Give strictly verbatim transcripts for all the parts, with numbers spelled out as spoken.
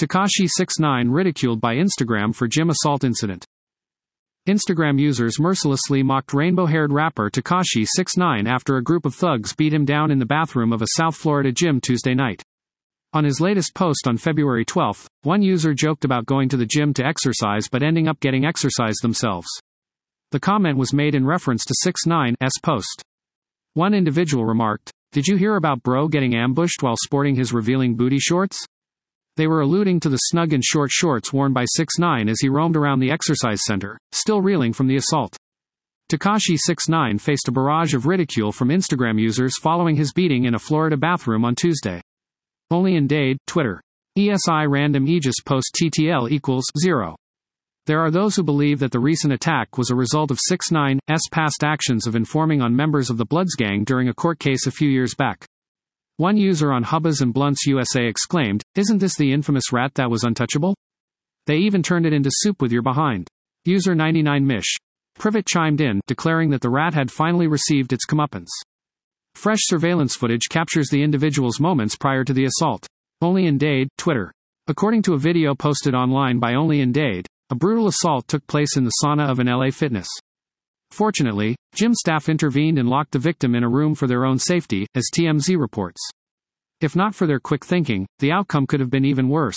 Tekashi six nine ridiculed by Instagram for gym assault incident. Instagram users mercilessly mocked rainbow-haired rapper Tekashi six nine after a group of thugs beat him down in the bathroom of a South Florida gym Tuesday night. On his latest post on February twelfth, one user joked about going to the gym to exercise but ending up getting exercise themselves. The comment was made in reference to six nine's post. One individual remarked, "Did you hear about bro getting ambushed while sporting his revealing booty shorts?" They were alluding to the snug and short shorts worn by six nine as he roamed around the exercise center, still reeling from the assault. Tekashi six nine faced a barrage of ridicule from Instagram users following his beating in a Florida bathroom on Tuesday. Only in Dade, Twitter. E S I random Aegis post T T L equals zero. There are those who believe that the recent attack was a result of six nine's past actions of informing on members of the Bloods gang during a court case a few years back. One user on Hubbas and Blunts U S A exclaimed, "Isn't this the infamous rat that was untouchable? They even turned it into soup with your behind." User ninety-nine Mish Privet chimed in, declaring that the rat had finally received its comeuppance. Fresh surveillance footage captures the individual's moments prior to the assault. Only in Dade, Twitter. According to a video posted online by Only in Dade, a brutal assault took place in the sauna of an L A Fitness. Fortunately, gym staff intervened and locked the victim in a room for their own safety, as T M Z reports. If not for their quick thinking, the outcome could have been even worse.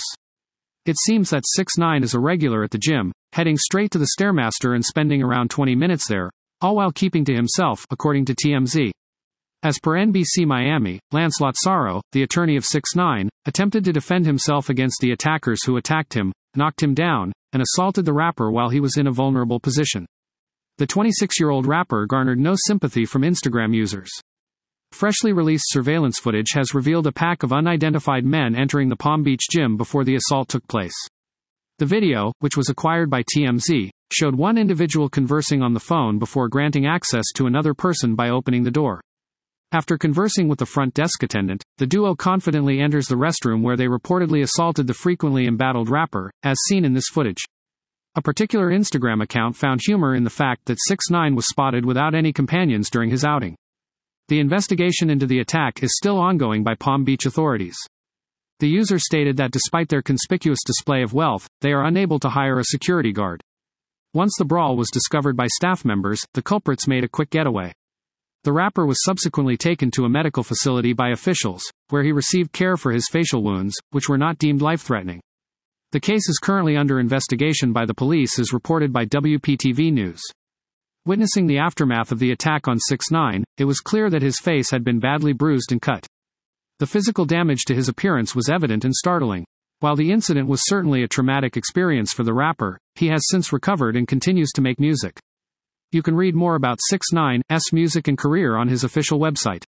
It seems that six nine is a regular at the gym, heading straight to the Stairmaster and spending around twenty minutes there, all while keeping to himself, according to T M Z. As per N B C Miami, Lance Lazzaro, the attorney of six nine, attempted to defend himself against the attackers who attacked him, knocked him down, and assaulted the rapper while he was in a vulnerable position. The twenty-six-year-old rapper garnered no sympathy from Instagram users. Freshly released surveillance footage has revealed a pack of unidentified men entering the Palm Beach gym before the assault took place. The video, which was acquired by T M Z, showed one individual conversing on the phone before granting access to another person by opening the door. After conversing with the front desk attendant, the duo confidently enters the restroom where they reportedly assaulted the frequently embattled rapper, as seen in this footage. A particular Instagram account found humor in the fact that six nine was spotted without any companions during his outing. The investigation into the attack is still ongoing by Palm Beach authorities. The user stated that despite their conspicuous display of wealth, they are unable to hire a security guard. Once the brawl was discovered by staff members, the culprits made a quick getaway. The rapper was subsequently taken to a medical facility by officials, where he received care for his facial wounds, which were not deemed life-threatening. The case is currently under investigation by the police as reported by W P T V News. Witnessing the aftermath of the attack on six nine, it was clear that his face had been badly bruised and cut. The physical damage to his appearance was evident and startling. While the incident was certainly a traumatic experience for the rapper, he has since recovered and continues to make music. You can read more about six nine's music and career on his official website.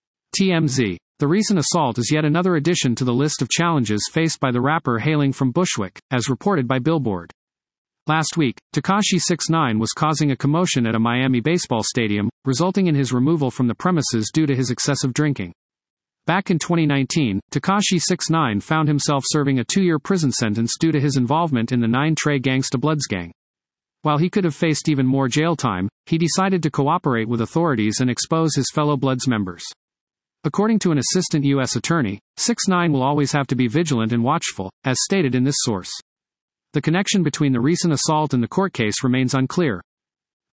T M Z. The recent assault is yet another addition to the list of challenges faced by the rapper hailing from Bushwick, as reported by Billboard. Last week, Tekashi six nine was causing a commotion at a Miami baseball stadium, resulting in his removal from the premises due to his excessive drinking. Back in twenty nineteen, Tekashi six nine found himself serving a two-year prison sentence due to his involvement in the Nine Trey Gangsta Bloods gang. While he could have faced even more jail time, he decided to cooperate with authorities and expose his fellow Bloods members. According to an assistant U S attorney, six nine will always have to be vigilant and watchful, as stated in this source. The connection between the recent assault and the court case remains unclear.